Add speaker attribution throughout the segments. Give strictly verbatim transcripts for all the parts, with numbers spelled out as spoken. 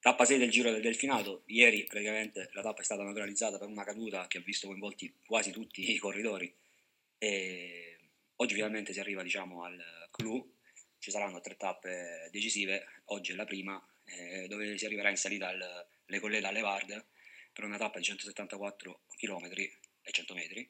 Speaker 1: Tappa sei del Giro del Delfinato. Ieri praticamente la tappa è stata neutralizzata per una caduta che ha visto coinvolti quasi tutti i corridori. E oggi finalmente si arriva, diciamo, al clou. Ci saranno tre tappe decisive. Oggi è la prima, eh, dove si arriverà in salita al Le Collette alle Varde per una tappa di centosettantaquattro chilometri e cento metri.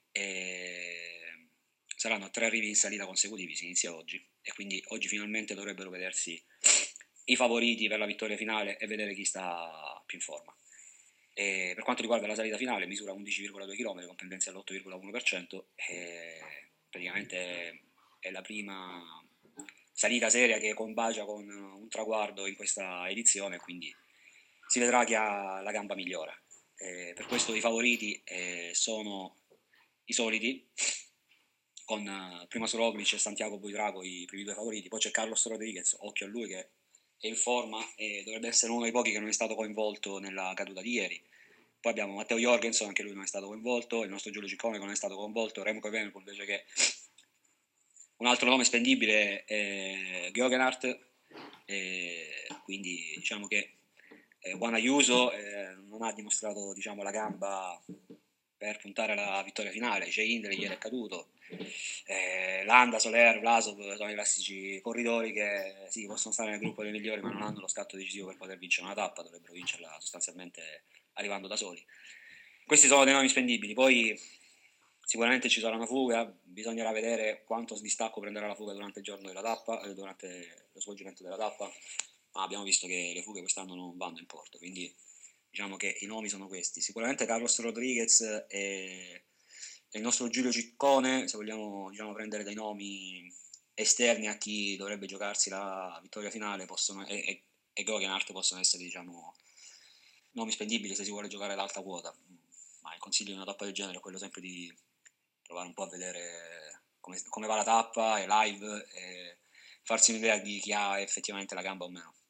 Speaker 1: E saranno tre arrivi in salita consecutivi, si inizia oggi, e quindi oggi finalmente dovrebbero vedersi i favoriti per la vittoria finale e vedere chi sta più in forma. E per quanto riguarda la salita finale, misura undici virgola due chilometri con pendenza all'otto virgola uno per cento e praticamente è la prima salita seria che combacia con un traguardo in questa edizione, quindi si vedrà chi ha la gamba migliore. Eh, per questo i favoriti eh, sono i soliti, con eh, prima su Roglic e Santiago Buitrago i primi due favoriti, poi c'è Carlos Rodriguez, occhio a lui che è in forma e dovrebbe essere uno dei pochi che non è stato coinvolto nella caduta di ieri. Poi abbiamo Matteo Jorgensen, anche lui non è stato coinvolto, il nostro Giulio Ciccone che non è stato coinvolto, Remco Evenepoel invece che un altro nome spendibile è Geoghenaert, e quindi diciamo che eh, Juan Ayuso eh, non ha dimostrato, diciamo, la gamba per puntare alla vittoria finale. Jay Hindley ieri è caduto, eh, Landa, Soler, Vlasov sono i classici corridori che sì, possono stare nel gruppo dei migliori ma non hanno lo scatto decisivo per poter vincere una tappa, dovrebbero vincerla sostanzialmente arrivando da soli. Questi sono dei nomi spendibili, poi sicuramente ci sarà una fuga, bisognerà vedere quanto distacco prenderà la fuga durante il giorno della tappa, eh, durante lo svolgimento della tappa, ma abbiamo visto che le fughe quest'anno non vanno in porto, quindi diciamo che i nomi sono questi. Sicuramente Carlos Rodriguez e, e il nostro Giulio Ciccone, se vogliamo, diciamo, prendere dei nomi esterni a chi dovrebbe giocarsi la vittoria finale, possono, e, e, e Geoghenaert possono essere, diciamo, nomi spendibili se si vuole giocare ad alta quota. Ma il consiglio di una tappa del genere è quello sempre di provare un po' a vedere come, come va la tappa e live e farsi un'idea di chi ha effettivamente la gamba o meno.